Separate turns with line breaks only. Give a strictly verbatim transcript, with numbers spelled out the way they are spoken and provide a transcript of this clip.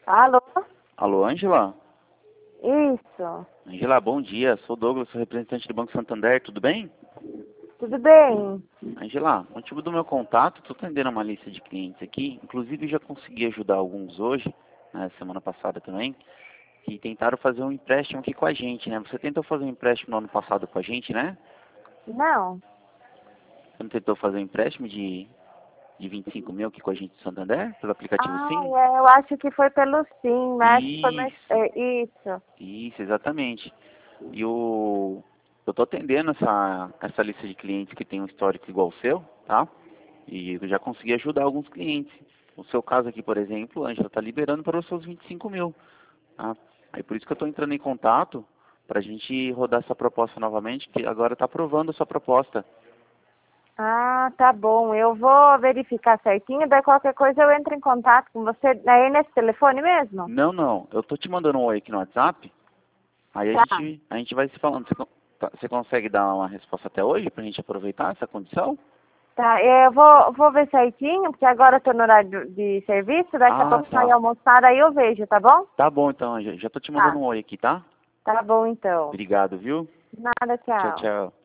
Alô?
Alô, Ângela?
Isso.
Ângela, bom dia. Sou o Douglas, sou representante do Banco Santander, tudo bem?
Tudo bem?
Ângela, o motivo do meu contato, estou atendendo uma lista de clientes aqui, inclusive já consegui ajudar alguns hoje, né, semana passada também, que tentaram fazer um empréstimo aqui com a gente, né? Você tentou fazer um empréstimo no ano passado com a gente, né?
Não.
Você não tentou fazer um empréstimo de, de vinte e cinco mil aqui com a gente do Santander, pelo aplicativo
Ah,
Sim?
é, eu acho que foi pelo sim, né? Acho que foi mais...
Isso,
é, isso.
isso, exatamente. E o, eu estou atendendo essa, essa lista de clientes que tem um histórico igual o seu, tá? E eu já consegui ajudar alguns clientes. No seu caso aqui, por exemplo, a Ângela está liberando para os seus vinte e cinco mil. Tá? Aí por isso que eu estou entrando em contato para a gente rodar essa proposta novamente, que agora está aprovando a sua proposta.
Ah, tá bom. Eu vou verificar certinho, daí qualquer coisa eu entro em contato com você. Aí nesse telefone mesmo?
Não, não, eu estou te mandando um oi aqui no WhatsApp, aí a
Tá.
gente, a gente vai se falando. Você, con- tá- você consegue dar uma resposta até hoje para a gente aproveitar essa condição?
Tá, eu vou, vou ver certinho, porque agora eu tô no horário de serviço, daqui a
Ah,
pouco sai
tá.
almoçar, aí eu vejo, tá bom?
Tá bom então, Ângela. Já estou te mandando
Tá.
um oi aqui, tá?
Tá bom então.
Obrigado, viu?
Nada,
Tchau,
tchau.
tchau.